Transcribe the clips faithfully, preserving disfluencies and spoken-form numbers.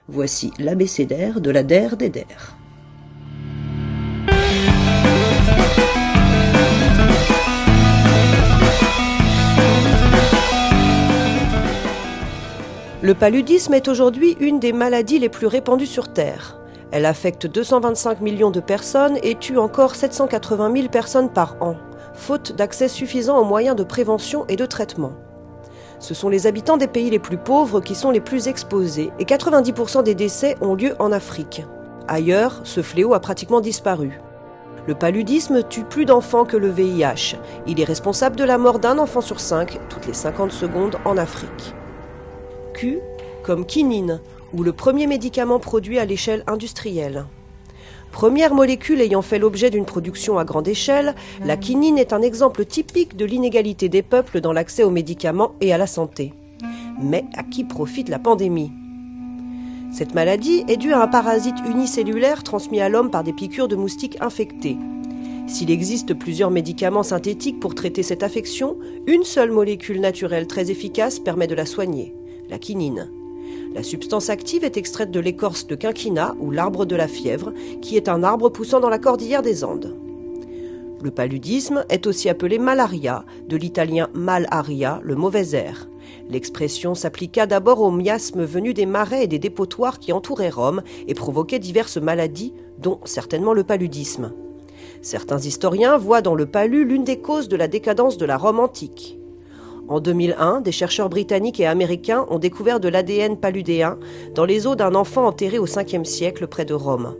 Voici l'abécédaire de la D E R des D E R. Le paludisme est aujourd'hui une des maladies les plus répandues sur Terre. Elle affecte deux cent vingt-cinq millions de personnes et tue encore sept cent quatre-vingt mille personnes par an, faute d'accès suffisant aux moyens de prévention et de traitement. Ce sont les habitants des pays les plus pauvres qui sont les plus exposés et quatre-vingt-dix pour cent des décès ont lieu en Afrique. Ailleurs, ce fléau a pratiquement disparu. Le paludisme tue plus d'enfants que le V I H. Il est responsable de la mort d'un enfant sur cinq toutes les cinquante secondes en Afrique. Q comme quinine, ou le premier médicament produit à l'échelle industrielle. Première molécule ayant fait l'objet d'une production à grande échelle, la quinine est un exemple typique de l'inégalité des peuples dans l'accès aux médicaments et à la santé. Mais à qui profite la pandémie ? Cette maladie est due à un parasite unicellulaire transmis à l'homme par des piqûres de moustiques infectés. S'il existe plusieurs médicaments synthétiques pour traiter cette affection, une seule molécule naturelle très efficace permet de la soigner, la quinine. La substance active est extraite de l'écorce de quinquina, ou l'arbre de la fièvre, qui est un arbre poussant dans la cordillère des Andes. Le paludisme est aussi appelé malaria, de l'italien malaria, le mauvais air. L'expression s'appliqua d'abord au miasme venu des marais et des dépotoirs qui entouraient Rome et provoquaient diverses maladies, dont certainement le paludisme. Certains historiens voient dans le palu l'une des causes de la décadence de la Rome antique. En deux mille un, des chercheurs britanniques et américains ont découvert de l'A D N paludéen dans les os d'un enfant enterré au cinquième siècle près de Rome.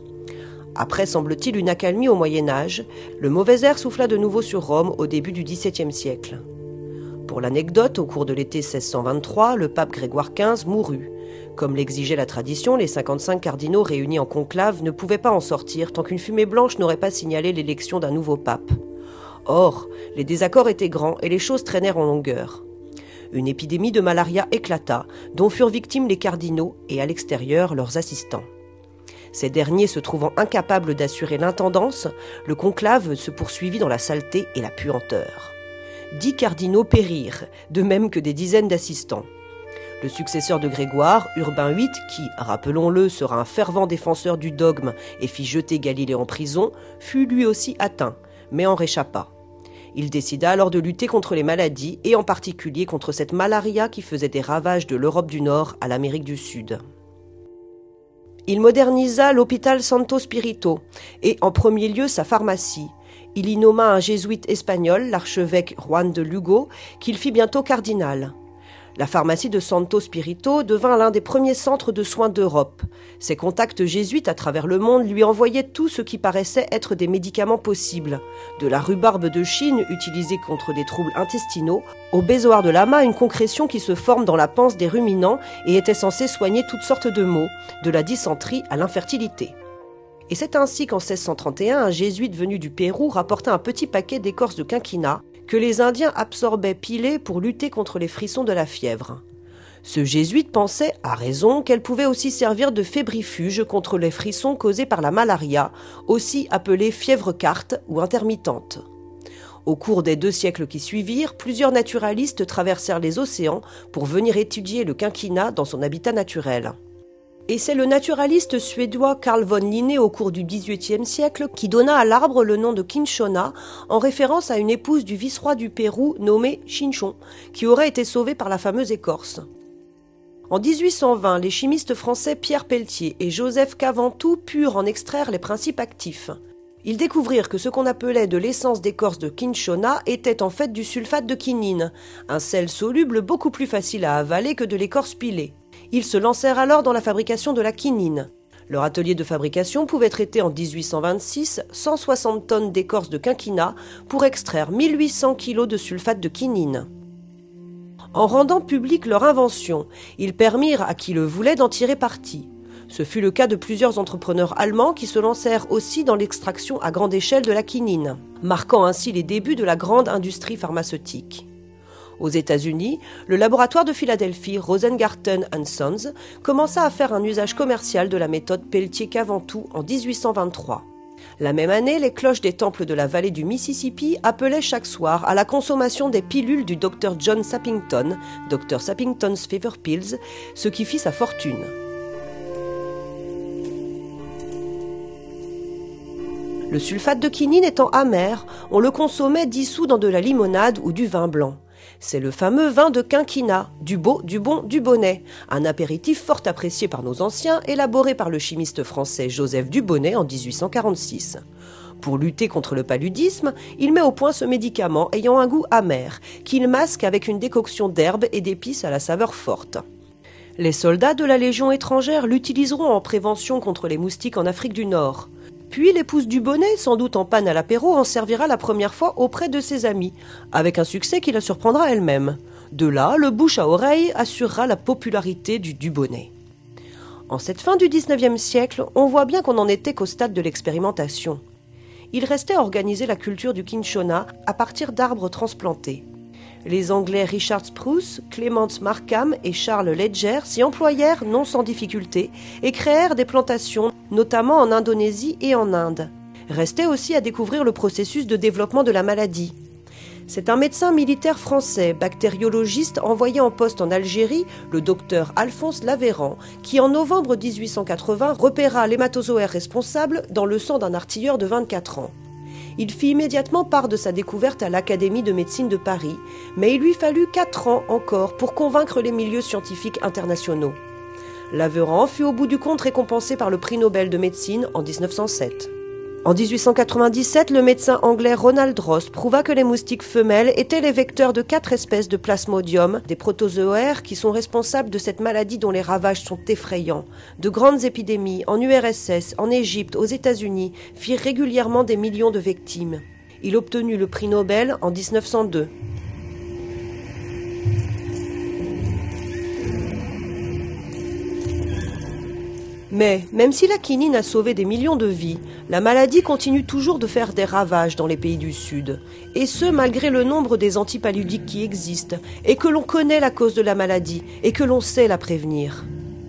Après, semble-t-il, une accalmie au Moyen-Âge, le mauvais air souffla de nouveau sur Rome au début du dix-septième siècle. Pour l'anecdote, au cours de l'été seize cent vingt-trois, le pape Grégoire quinze mourut. Comme l'exigeait la tradition, les cinquante-cinq cardinaux réunis en conclave ne pouvaient pas en sortir tant qu'une fumée blanche n'aurait pas signalé l'élection d'un nouveau pape. Or, les désaccords étaient grands et les choses traînèrent en longueur. Une épidémie de malaria éclata, dont furent victimes les cardinaux et à l'extérieur leurs assistants. Ces derniers se trouvant incapables d'assurer l'intendance, le conclave se poursuivit dans la saleté et la puanteur. Dix cardinaux périrent, de même que des dizaines d'assistants. Le successeur de Grégoire, Urbain huit, qui, rappelons-le, sera un fervent défenseur du dogme et fit jeter Galilée en prison, fut lui aussi atteint, mais en réchappa. Il décida alors de lutter contre les maladies, et en particulier contre cette malaria qui faisait des ravages de l'Europe du Nord à l'Amérique du Sud. Il modernisa l'hôpital Santo Spirito, et en premier lieu sa pharmacie. Il y nomma un jésuite espagnol, l'archevêque Juan de Lugo, qu'il fit bientôt cardinal. La pharmacie de Santo Spirito devint l'un des premiers centres de soins d'Europe. Ses contacts jésuites à travers le monde lui envoyaient tout ce qui paraissait être des médicaments possibles. De la rhubarbe de Chine, utilisée contre des troubles intestinaux, au bézoar de lama, une concrétion qui se forme dans la panse des ruminants et était censée soigner toutes sortes de maux, de la dysenterie à l'infertilité. Et c'est ainsi qu'en seize cent trente et un, un jésuite venu du Pérou rapporta un petit paquet d'écorce de quinquina que les Indiens absorbaient pilés pour lutter contre les frissons de la fièvre. Ce jésuite pensait, à raison, qu'elle pouvait aussi servir de fébrifuge contre les frissons causés par la malaria, aussi appelée fièvre carte ou intermittente. Au cours des deux siècles qui suivirent, plusieurs naturalistes traversèrent les océans pour venir étudier le quinquina dans son habitat naturel. Et c'est le naturaliste suédois Carl von Linné au cours du dix-huitième siècle qui donna à l'arbre le nom de Cinchona en référence à une épouse du vice-roi du Pérou nommée Chinchon, qui aurait été sauvée par la fameuse écorce. En dix-huit cent vingt, les chimistes français Pierre Pelletier et Joseph Caventou purent en extraire les principes actifs. Ils découvrirent que ce qu'on appelait de l'essence d'écorce de Cinchona était en fait du sulfate de quinine, un sel soluble beaucoup plus facile à avaler que de l'écorce pilée. Ils se lancèrent alors dans la fabrication de la quinine. Leur atelier de fabrication pouvait traiter en dix-huit cent vingt-six cent soixante tonnes d'écorce de quinquina pour extraire mille huit cents kilos de sulfate de quinine. En rendant publique leur invention, ils permirent à qui le voulait d'en tirer parti. Ce fut le cas de plusieurs entrepreneurs allemands qui se lancèrent aussi dans l'extraction à grande échelle de la quinine, marquant ainsi les débuts de la grande industrie pharmaceutique. Aux États-Unis, le laboratoire de Philadelphie Rosengarten and Sons commença à faire un usage commercial de la méthode Pelletier-Caventou en dix-huit cent vingt-trois. La même année, les cloches des temples de la vallée du Mississippi appelaient chaque soir à la consommation des pilules du docteur John Sappington, docteur Sappington's Fever Pills, ce qui fit sa fortune. Le sulfate de quinine étant amer, on le consommait dissous dans de la limonade ou du vin blanc. C'est le fameux vin de quinquina, du beau, du bon, du bonnet, un apéritif fort apprécié par nos anciens, élaboré par le chimiste français Joseph Dubonnet en dix-huit cent quarante-six. Pour lutter contre le paludisme, il met au point ce médicament ayant un goût amer, qu'il masque avec une décoction d'herbes et d'épices à la saveur forte. Les soldats de la Légion étrangère l'utiliseront en prévention contre les moustiques en Afrique du Nord. Puis l'épouse Dubonnet, sans doute en panne à l'apéro, en servira la première fois auprès de ses amis, avec un succès qui la surprendra elle-même. De là, le bouche à oreille assurera la popularité du Dubonnet. En cette fin du dix-neuvième siècle, on voit bien qu'on n'en était qu'au stade de l'expérimentation. Il restait à organiser la culture du cinchona à partir d'arbres transplantés. Les Anglais Richard Spruce, Clement Markham et Charles Ledger s'y employèrent non sans difficulté et créèrent des plantations, notamment en Indonésie et en Inde. Restait aussi à découvrir le processus de développement de la maladie. C'est un médecin militaire français, bactériologiste envoyé en poste en Algérie, le docteur Alphonse Lavéran, qui en novembre dix-huit cent quatre-vingts repéra l'hématozoaire responsable dans le sang d'un artilleur de vingt-quatre ans. Il fit immédiatement part de sa découverte à l'Académie de médecine de Paris, mais il lui fallut quatre ans encore pour convaincre les milieux scientifiques internationaux. Lavéran fut au bout du compte récompensé par le prix Nobel de médecine en dix-neuf cent sept. En dix-huit cent quatre-vingt-dix-sept, le médecin anglais Ronald Ross prouva que les moustiques femelles étaient les vecteurs de quatre espèces de plasmodium, des protozoaires qui sont responsables de cette maladie dont les ravages sont effrayants. De grandes épidémies en U R S S, en Égypte, aux États-Unis firent régulièrement des millions de victimes. Il obtenu le prix Nobel en dix-neuf cent deux. Mais, même si la quinine a sauvé des millions de vies, la maladie continue toujours de faire des ravages dans les pays du Sud. Et ce, malgré le nombre des antipaludiques qui existent, et que l'on connaît la cause de la maladie, et que l'on sait la prévenir.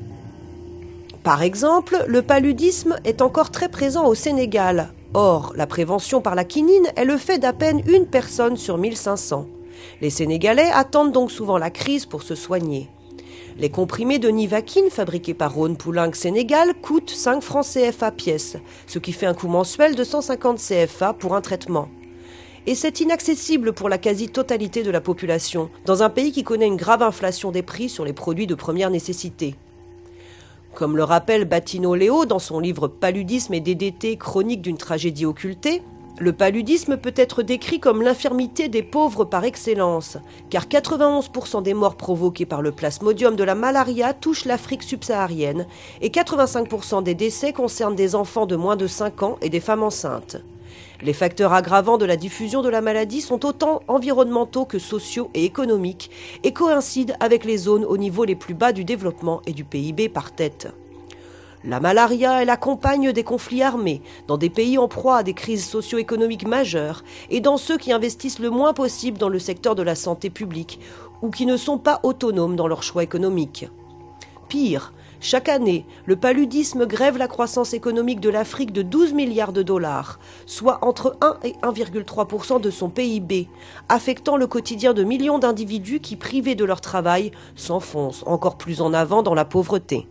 Par exemple, le paludisme est encore très présent au Sénégal. Or, la prévention par la quinine est le fait d'à peine une personne sur mille cinq cents. Les Sénégalais attendent donc souvent la crise pour se soigner. Les comprimés de Nivaquine fabriqués par Rhône Poulenc Sénégal coûtent cinq francs C F A pièce, ce qui fait un coût mensuel de cent cinquante C F A pour un traitement. Et c'est inaccessible pour la quasi-totalité de la population, dans un pays qui connaît une grave inflation des prix sur les produits de première nécessité. Comme le rappelle Battino Léo dans son livre Paludisme et D D T, chronique d'une tragédie occultée, le paludisme peut être décrit comme l'infirmité des pauvres par excellence, car quatre-vingt-onze pour cent des morts provoquées par le plasmodium de la malaria touchent l'Afrique subsaharienne et quatre-vingt-cinq pour cent des décès concernent des enfants de moins de cinq ans et des femmes enceintes. Les facteurs aggravants de la diffusion de la maladie sont autant environnementaux que sociaux et économiques et coïncident avec les zones au niveau les plus bas du développement et du P I B par tête. La malaria est la compagne des conflits armés, dans des pays en proie à des crises socio-économiques majeures et dans ceux qui investissent le moins possible dans le secteur de la santé publique ou qui ne sont pas autonomes dans leurs choix économiques. Pire, chaque année, le paludisme grève la croissance économique de l'Afrique de douze milliards de dollars, soit entre un et un virgule trois pour cent de son P I B, affectant le quotidien de millions d'individus qui, privés de leur travail, s'enfoncent encore plus en avant dans la pauvreté.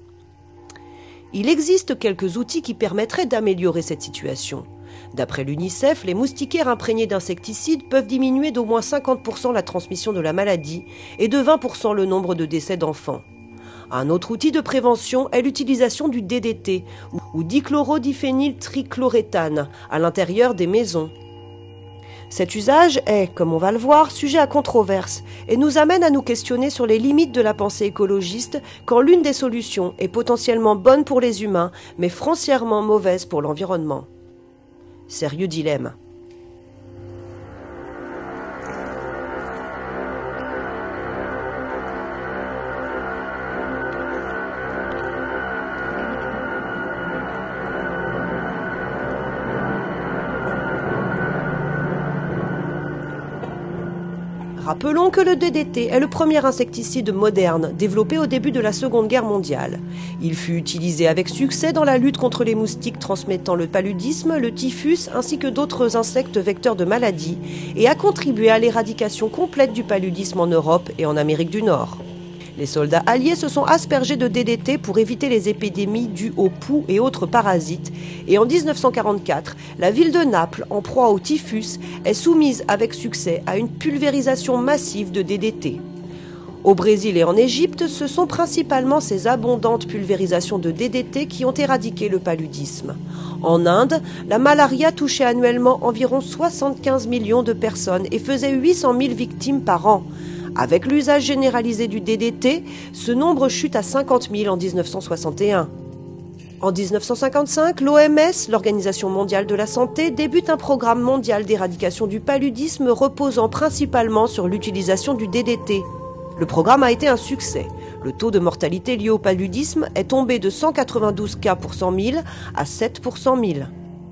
Il existe quelques outils qui permettraient d'améliorer cette situation. D'après l'UNICEF, les moustiquaires imprégnés d'insecticides peuvent diminuer d'au moins cinquante pour cent la transmission de la maladie et de vingt pour cent le nombre de décès d'enfants. Un autre outil de prévention est l'utilisation du D D T, ou dichlorodiphényltrichloréthane, à l'intérieur des maisons. Cet usage est, comme on va le voir, sujet à controverse et nous amène à nous questionner sur les limites de la pensée écologiste quand l'une des solutions est potentiellement bonne pour les humains, mais foncièrement mauvaise pour l'environnement. Sérieux dilemme. Rappelons que le D D T est le premier insecticide moderne développé au début de la Seconde Guerre mondiale. Il fut utilisé avec succès dans la lutte contre les moustiques transmettant le paludisme, le typhus ainsi que d'autres insectes vecteurs de maladies et a contribué à l'éradication complète du paludisme en Europe et en Amérique du Nord. Les soldats alliés se sont aspergés de D D T pour éviter les épidémies dues aux poux et autres parasites. Et en dix-neuf cent quarante-quatre, la ville de Naples, en proie au typhus, est soumise avec succès à une pulvérisation massive de D D T. Au Brésil et en Égypte, ce sont principalement ces abondantes pulvérisations de D D T qui ont éradiqué le paludisme. En Inde, la malaria touchait annuellement environ soixante-quinze millions de personnes et faisait huit cent mille victimes par an. Avec l'usage généralisé du D D T, ce nombre chute à cinquante mille en dix-neuf cent soixante et un. En dix-neuf cent cinquante-cinq, l'O M S, l'Organisation mondiale de la santé, débute un programme mondial d'éradication du paludisme reposant principalement sur l'utilisation du D D T. Le programme a été un succès. Le taux de mortalité lié au paludisme est tombé de cent quatre-vingt-douze cas pour cent mille à sept pour cent mille.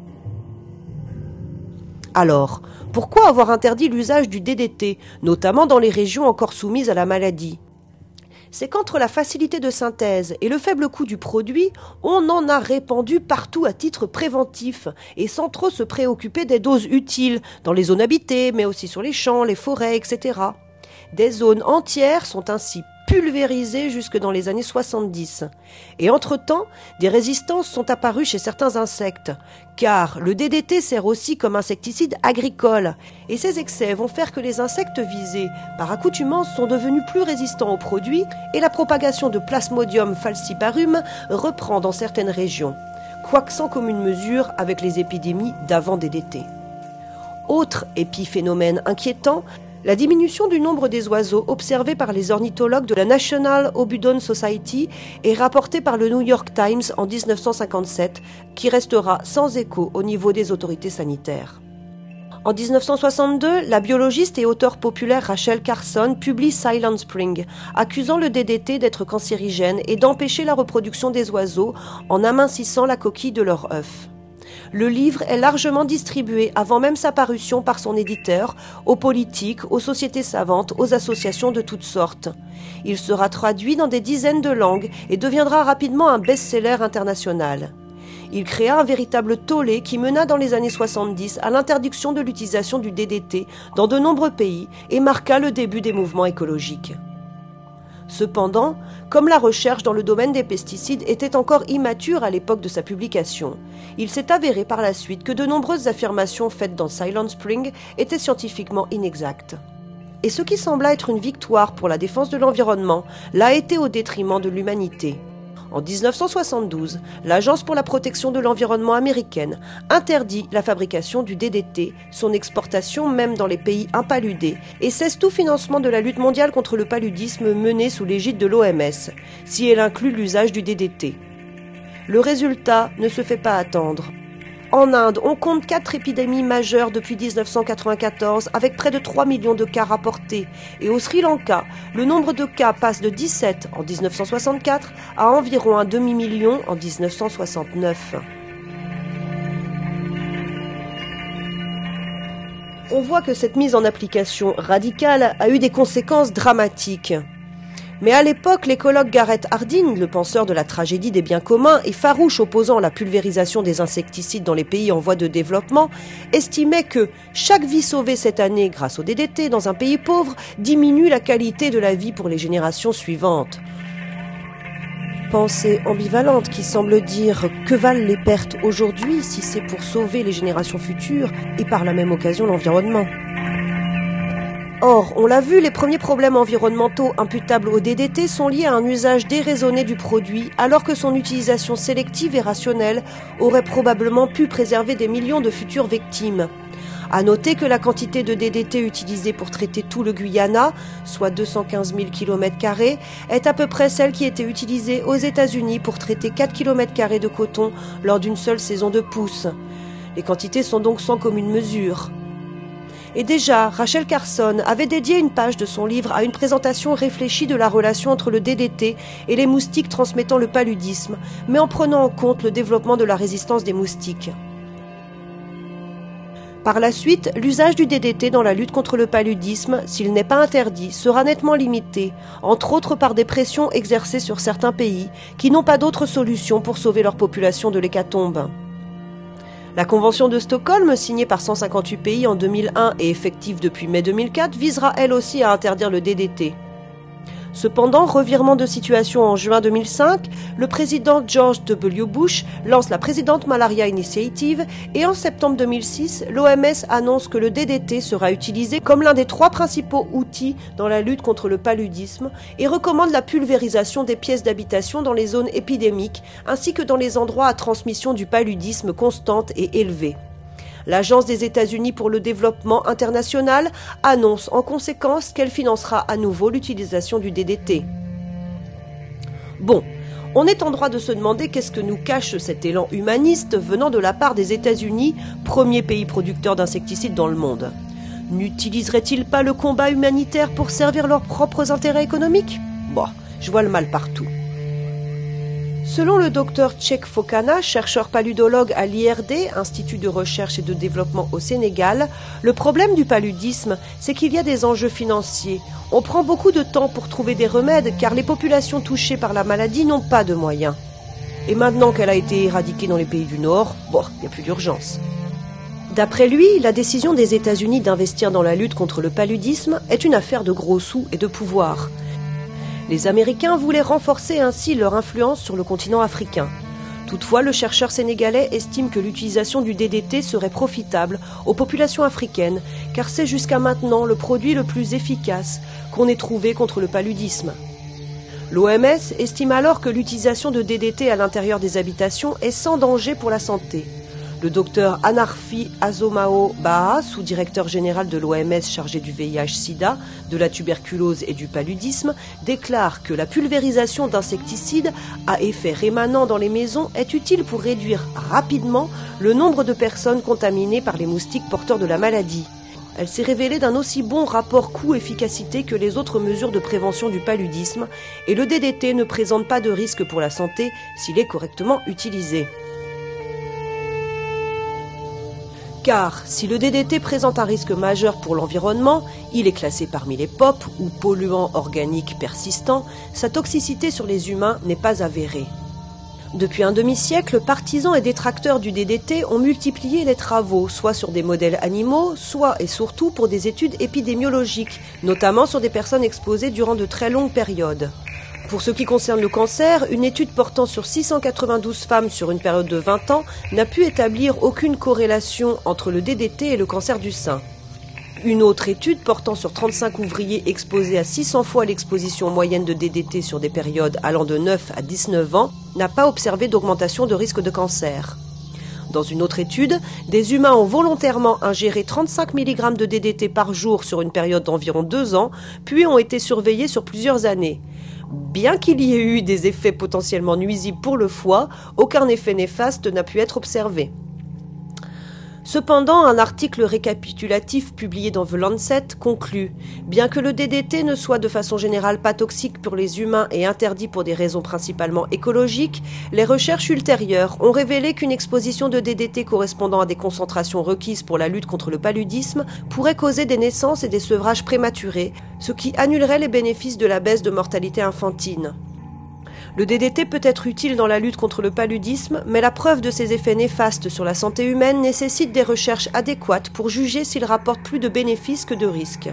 Alors, pourquoi avoir interdit l'usage du D D T, notamment dans les régions encore soumises à la maladie ? C'est qu'entre la facilité de synthèse et le faible coût du produit, on en a répandu partout à titre préventif et sans trop se préoccuper des doses utiles, dans les zones habitées, mais aussi sur les champs, les forêts, et cetera. Des zones entières sont ainsi pulvérisées jusque dans les années soixante-dix. Et entre-temps, des résistances sont apparues chez certains insectes, car le D D T sert aussi comme insecticide agricole. Et ces excès vont faire que les insectes visés, par accoutumance, sont devenus plus résistants aux produits et la propagation de Plasmodium falciparum reprend dans certaines régions, quoique sans commune mesure avec les épidémies d'avant D D T. Autre épiphénomène inquiétant, la diminution du nombre des oiseaux observée par les ornithologues de la National Audubon Society est rapportée par le New York Times en dix-neuf cent cinquante-sept, qui restera sans écho au niveau des autorités sanitaires. En dix-neuf cent soixante-deux, la biologiste et auteure populaire Rachel Carson publie Silent Spring, accusant le D D T d'être cancérigène et d'empêcher la reproduction des oiseaux en amincissant la coquille de leurs œufs. Le livre est largement distribué avant même sa parution par son éditeur, aux politiques, aux sociétés savantes, aux associations de toutes sortes. Il sera traduit dans des dizaines de langues et deviendra rapidement un best-seller international. Il créa un véritable tollé qui mena dans les années soixante-dix à l'interdiction de l'utilisation du D D T dans de nombreux pays et marqua le début des mouvements écologiques. Cependant, comme la recherche dans le domaine des pesticides était encore immature à l'époque de sa publication, il s'est avéré par la suite que de nombreuses affirmations faites dans Silent Spring étaient scientifiquement inexactes. Et ce qui sembla être une victoire pour la défense de l'environnement l'a été au détriment de l'humanité. En dix-neuf cent soixante-douze, l'Agence pour la protection de l'environnement américaine interdit la fabrication du D D T, son exportation même dans les pays impaludés, et cesse tout financement de la lutte mondiale contre le paludisme menée sous l'égide de l'O M S, si elle inclut l'usage du D D T. Le résultat ne se fait pas attendre. En Inde, on compte quatre épidémies majeures depuis dix-neuf cent quatre-vingt-quatorze, avec près de trois millions de cas rapportés. Et au Sri Lanka, le nombre de cas passe de dix-sept en dix-neuf cent soixante-quatre à environ un demi-million en dix-neuf cent soixante-neuf. On voit que cette mise en application radicale a eu des conséquences dramatiques. Mais à l'époque, l'écologue Garrett Hardin, le penseur de la tragédie des biens communs et farouche opposant à la pulvérisation des insecticides dans les pays en voie de développement, estimait que chaque vie sauvée cette année grâce au D D T dans un pays pauvre diminue la qualité de la vie pour les générations suivantes. Pensée ambivalente qui semble dire que valent les pertes aujourd'hui si c'est pour sauver les générations futures et par la même occasion l'environnement. Or, on l'a vu, les premiers problèmes environnementaux imputables au D D T sont liés à un usage déraisonné du produit, alors que son utilisation sélective et rationnelle aurait probablement pu préserver des millions de futures victimes. À noter que la quantité de D D T utilisée pour traiter tout le Guyana, soit deux cent quinze mille kilomètres carrés, est à peu près celle qui était utilisée aux États-Unis pour traiter quatre kilomètres carrés de coton lors d'une seule saison de pousse. Les quantités sont donc sans commune mesure. Et déjà, Rachel Carson avait dédié une page de son livre à une présentation réfléchie de la relation entre le D D T et les moustiques transmettant le paludisme, mais en prenant en compte le développement de la résistance des moustiques. Par la suite, l'usage du D D T dans la lutte contre le paludisme, s'il n'est pas interdit, sera nettement limité, entre autres par des pressions exercées sur certains pays qui n'ont pas d'autre solution pour sauver leur population de l'hécatombe. La Convention de Stockholm, signée par cent cinquante-huit pays en deux mille un et effective depuis mai deux mille quatre, visera elle aussi à interdire le D D T. Cependant, revirement de situation en juin deux mille cinq, le président George W. Bush lance la President Malaria Initiative et en septembre deux mille six, l'O M S annonce que le D D T sera utilisé comme l'un des trois principaux outils dans la lutte contre le paludisme et recommande la pulvérisation des pièces d'habitation dans les zones épidémiques ainsi que dans les endroits à transmission du paludisme constante et élevée. L'Agence des États-Unis pour le développement international annonce en conséquence qu'elle financera à nouveau l'utilisation du D D T. Bon, on est en droit de se demander qu'est-ce que nous cache cet élan humaniste venant de la part des États-Unis, premier pays producteur d'insecticides dans le monde. N'utiliseraient-ils pas le combat humanitaire pour servir leurs propres intérêts économiques? Bon, je vois le mal partout. Selon le docteur Tchek Fokana, chercheur paludologue à l'I R D, Institut de recherche et de développement au Sénégal, le problème du paludisme, c'est qu'il y a des enjeux financiers. On prend beaucoup de temps pour trouver des remèdes car les populations touchées par la maladie n'ont pas de moyens. Et maintenant qu'elle a été éradiquée dans les pays du Nord, bon, il n'y a plus d'urgence. D'après lui, la décision des États-Unis d'investir dans la lutte contre le paludisme est une affaire de gros sous et de pouvoir. Les Américains voulaient renforcer ainsi leur influence sur le continent africain. Toutefois, le chercheur sénégalais estime que l'utilisation du D D T serait profitable aux populations africaines, car c'est jusqu'à maintenant le produit le plus efficace qu'on ait trouvé contre le paludisme. L'O M S estime alors que l'utilisation de D D T à l'intérieur des habitations est sans danger pour la santé. Le docteur Anarfi Azomao Baha, sous-directeur général de l'O M S chargé du V I H sida, de la tuberculose et du paludisme, déclare que la pulvérisation d'insecticides à effet rémanent dans les maisons est utile pour réduire rapidement le nombre de personnes contaminées par les moustiques porteurs de la maladie. Elle s'est révélée d'un aussi bon rapport coût-efficacité que les autres mesures de prévention du paludisme et le D D T ne présente pas de risque pour la santé s'il est correctement utilisé. Car si le D D T présente un risque majeur pour l'environnement, il est classé parmi les P O P ou polluants organiques persistants, sa toxicité sur les humains n'est pas avérée. Depuis un demi-siècle, partisans et détracteurs du D D T ont multiplié les travaux, soit sur des modèles animaux, soit et surtout pour des études épidémiologiques, notamment sur des personnes exposées durant de très longues périodes. Pour ce qui concerne le cancer, une étude portant sur six cent quatre-vingt-douze femmes sur une période de vingt ans n'a pu établir aucune corrélation entre le D D T et le cancer du sein. Une autre étude portant sur trente-cinq ouvriers exposés à six cents fois l'exposition moyenne de D D T sur des périodes allant de neuf à dix-neuf ans n'a pas observé d'augmentation de risque de cancer. Dans une autre étude, des humains ont volontairement ingéré trente-cinq milligrammes de D D T par jour sur une période d'environ deux ans, puis ont été surveillés sur plusieurs années. Bien qu'il y ait eu des effets potentiellement nuisibles pour le foie, aucun effet néfaste n'a pu être observé. Cependant, un article récapitulatif publié dans The Lancet conclut « Bien que le D D T ne soit de façon générale pas toxique pour les humains et interdit pour des raisons principalement écologiques, les recherches ultérieures ont révélé qu'une exposition de D D T correspondant à des concentrations requises pour la lutte contre le paludisme pourrait causer des naissances et des sevrages prématurés, ce qui annulerait les bénéfices de la baisse de mortalité infantile. » Le D D T peut être utile dans la lutte contre le paludisme, mais la preuve de ses effets néfastes sur la santé humaine nécessite des recherches adéquates pour juger s'il rapporte plus de bénéfices que de risques.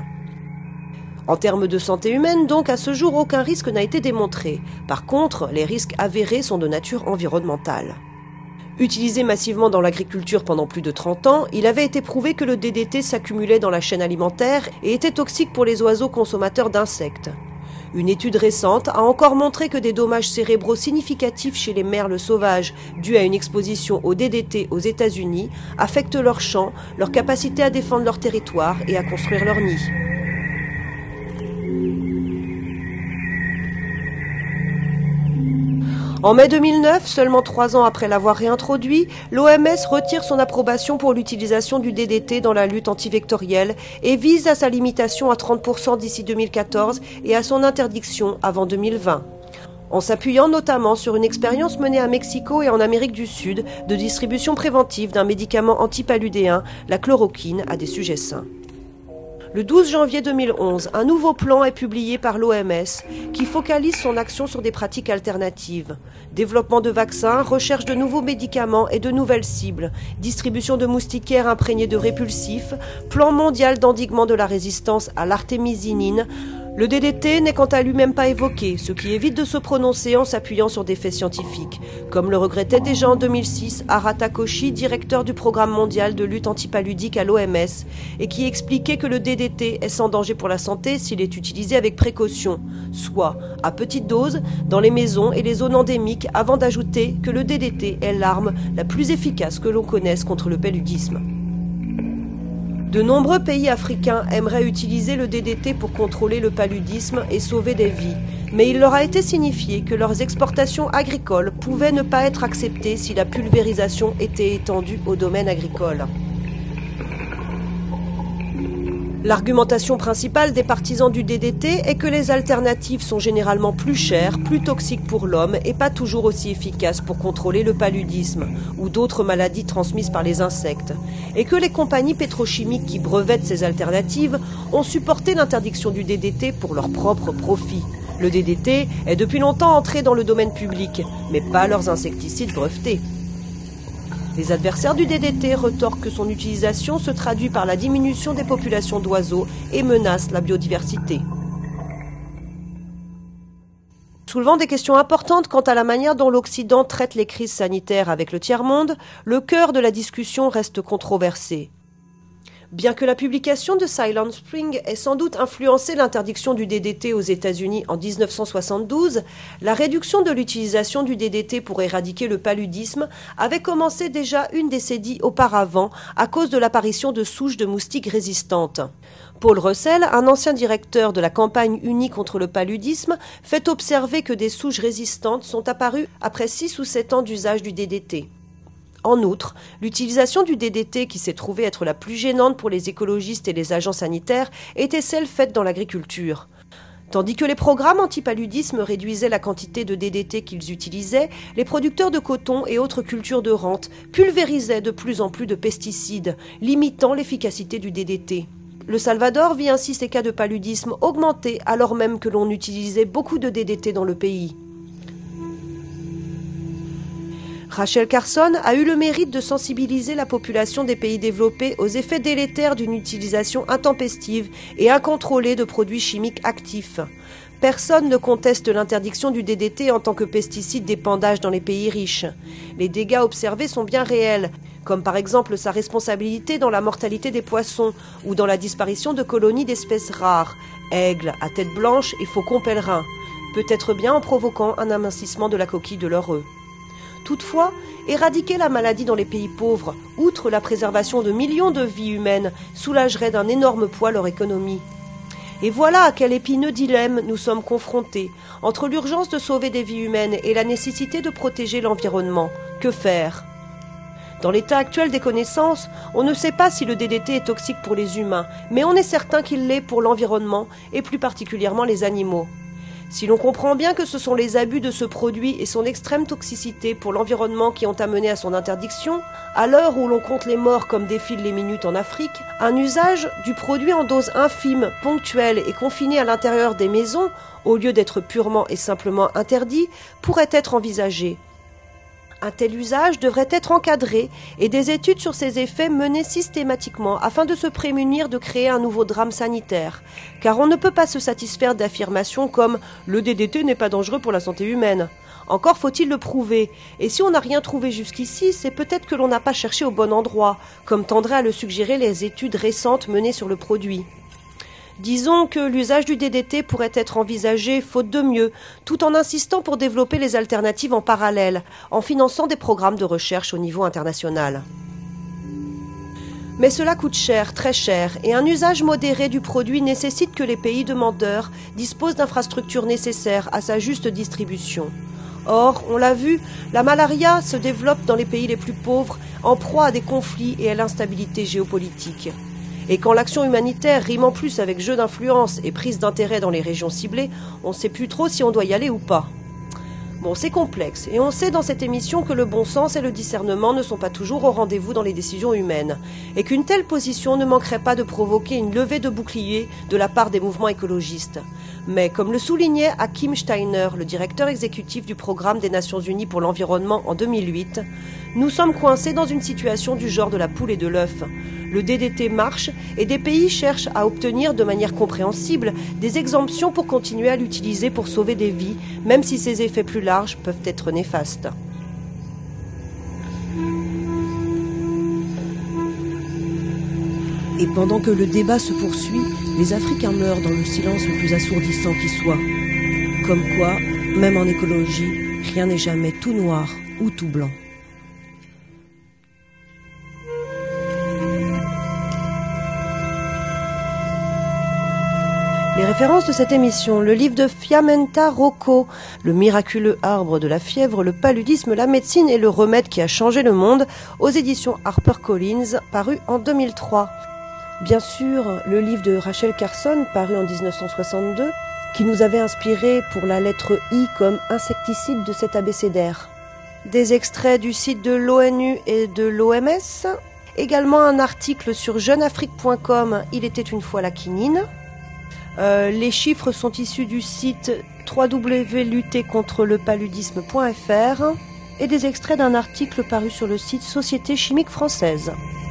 En termes de santé humaine, donc, à ce jour, aucun risque n'a été démontré. Par contre, les risques avérés sont de nature environnementale. Utilisé massivement dans l'agriculture pendant plus de trente ans, il avait été prouvé que le D D T s'accumulait dans la chaîne alimentaire et était toxique pour les oiseaux consommateurs d'insectes. Une étude récente a encore montré que des dommages cérébraux significatifs chez les merles sauvages dus à une exposition au D D T aux États-Unis affectent leurs champs, leur capacité à défendre leur territoire et à construire leurs nids. En mai deux mille neuf, seulement trois ans après l'avoir réintroduit, l'O M S retire son approbation pour l'utilisation du D D T dans la lutte antivectorielle et vise à sa limitation à trente pour cent d'ici deux mille quatorze et à son interdiction avant deux mille vingt. En s'appuyant notamment sur une expérience menée à Mexico et en Amérique du Sud de distribution préventive d'un médicament antipaludéen, la chloroquine, à des sujets sains. Le douze janvier deux mille onze, un nouveau plan est publié par l'O M S qui focalise son action sur des pratiques alternatives. Développement de vaccins, recherche de nouveaux médicaments et de nouvelles cibles, distribution de moustiquaires imprégnés de répulsifs, plan mondial d'endiguement de la résistance à l'artémisinine, Le D D T n'est quant à lui-même pas évoqué, ce qui évite de se prononcer en s'appuyant sur des faits scientifiques, comme le regrettait déjà en deux mille six Arata Koshi, directeur du programme mondial de lutte antipaludique à l'O M S, et qui expliquait que le D D T est sans danger pour la santé s'il est utilisé avec précaution, soit à petite dose, dans les maisons et les zones endémiques, avant d'ajouter que le D D T est l'arme la plus efficace que l'on connaisse contre le paludisme. De nombreux pays africains aimeraient utiliser le D D T pour contrôler le paludisme et sauver des vies, mais il leur a été signifié que leurs exportations agricoles pouvaient ne pas être acceptées si la pulvérisation était étendue au domaine agricole. L'argumentation principale des partisans du D D T est que les alternatives sont généralement plus chères, plus toxiques pour l'homme et pas toujours aussi efficaces pour contrôler le paludisme ou d'autres maladies transmises par les insectes, et que les compagnies pétrochimiques qui brevettent ces alternatives ont supporté l'interdiction du D D T pour leur propre profit. Le D D T est depuis longtemps entré dans le domaine public, mais pas leurs insecticides brevetés. Les adversaires du D D T retorquent que son utilisation se traduit par la diminution des populations d'oiseaux et menace la biodiversité. Soulevant des questions importantes quant à la manière dont l'Occident traite les crises sanitaires avec le tiers-monde, le cœur de la discussion reste controversé. Bien que la publication de Silent Spring ait sans doute influencé l'interdiction du D D T aux États-Unis en mille neuf cent soixante-douze, la réduction de l'utilisation du D D T pour éradiquer le paludisme avait commencé déjà une décennie auparavant à cause de l'apparition de souches de moustiques résistantes. Paul Russell, un ancien directeur de la campagne unie contre le paludisme, fait observer que des souches résistantes sont apparues après six ou sept ans d'usage du D D T. En outre, l'utilisation du D D T, qui s'est trouvée être la plus gênante pour les écologistes et les agents sanitaires, était celle faite dans l'agriculture. Tandis que les programmes anti-paludisme réduisaient la quantité de D D T qu'ils utilisaient, les producteurs de coton et autres cultures de rente pulvérisaient de plus en plus de pesticides, limitant l'efficacité du D D T. Le Salvador vit ainsi ses cas de paludisme augmenter alors même que l'on utilisait beaucoup de D D T dans le pays. Rachel Carson a eu le mérite de sensibiliser la population des pays développés aux effets délétères d'une utilisation intempestive et incontrôlée de produits chimiques actifs. Personne ne conteste l'interdiction du D D T en tant que pesticide d'épandage dans les pays riches. Les dégâts observés sont bien réels, comme par exemple sa responsabilité dans la mortalité des poissons ou dans la disparition de colonies d'espèces rares, aigles à tête blanche et faucons pèlerins, peut-être bien en provoquant un amincissement de la coquille de leur œuf. Toutefois, éradiquer la maladie dans les pays pauvres, outre la préservation de millions de vies humaines, soulagerait d'un énorme poids leur économie. Et voilà à quel épineux dilemme nous sommes confrontés, entre l'urgence de sauver des vies humaines et la nécessité de protéger l'environnement. Que faire ? Dans l'état actuel des connaissances, on ne sait pas si le D D T est toxique pour les humains, mais on est certain qu'il l'est pour l'environnement et plus particulièrement les animaux. Si l'on comprend bien que ce sont les abus de ce produit et son extrême toxicité pour l'environnement qui ont amené à son interdiction, à l'heure où l'on compte les morts comme défilent les minutes en Afrique, un usage du produit en dose infime, ponctuelle et confiné à l'intérieur des maisons, au lieu d'être purement et simplement interdit, pourrait être envisagé. Un tel usage devrait être encadré et des études sur ses effets menées systématiquement afin de se prémunir de créer un nouveau drame sanitaire. Car on ne peut pas se satisfaire d'affirmations comme « le D D T n'est pas dangereux pour la santé humaine ». Encore faut-il le prouver. Et si on n'a rien trouvé jusqu'ici, c'est peut-être que l'on n'a pas cherché au bon endroit, comme tendraient à le suggérer les études récentes menées sur le produit. Disons que l'usage du D D T pourrait être envisagé faute de mieux, tout en insistant pour développer les alternatives en parallèle, en finançant des programmes de recherche au niveau international. Mais cela coûte cher, très cher, et un usage modéré du produit nécessite que les pays demandeurs disposent d'infrastructures nécessaires à sa juste distribution. Or, on l'a vu, la malaria se développe dans les pays les plus pauvres, en proie à des conflits et à l'instabilité géopolitique. Et quand l'action humanitaire rime en plus avec jeu d'influence et prise d'intérêt dans les régions ciblées, on ne sait plus trop si on doit y aller ou pas. Bon, c'est complexe, et on sait dans cette émission que le bon sens et le discernement ne sont pas toujours au rendez-vous dans les décisions humaines, et qu'une telle position ne manquerait pas de provoquer une levée de boucliers de la part des mouvements écologistes. Mais comme le soulignait Hakim Steiner, le directeur exécutif du Programme des Nations Unies pour l'environnement en deux mille huit, nous sommes coincés dans une situation du genre de la poule et de l'œuf. Le D D T marche et des pays cherchent à obtenir de manière compréhensible des exemptions pour continuer à l'utiliser pour sauver des vies, même si ses effets plus larges peuvent être néfastes. Et pendant que le débat se poursuit, les Africains meurent dans le silence le plus assourdissant qui soit. Comme quoi, même en écologie, rien n'est jamais tout noir ou tout blanc. Les références de cette émission, le livre de Fiamenta Rocco, Le miraculeux arbre de la fièvre, le paludisme, la médecine et le remède qui a changé le monde, aux éditions HarperCollins, paru en deux mille trois. Bien sûr, le livre de Rachel Carson, paru en dix-neuf cent soixante-deux, qui nous avait inspiré pour la lettre I comme insecticide de cet abécédaire. Des extraits du site de l'ONU et de l'O M S, également un article sur jeune afrique point com, Il était une fois la quinine. Euh, les chiffres sont issus du site w w w point lutter contre le paludisme point f r et des extraits d'un article paru sur le site Société chimique française.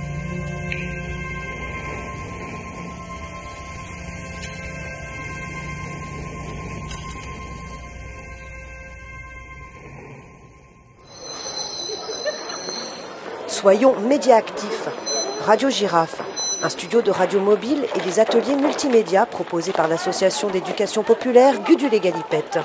Soyons médias actifs. Radio Girafe, un studio de radio mobile et des ateliers multimédia proposés par l'association d'éducation populaire Gudule et Galipette.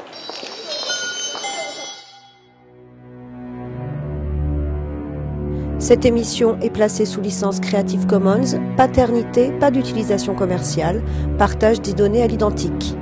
Cette émission est placée sous licence Creative Commons, paternité, pas d'utilisation commerciale, partage des données à l'identique.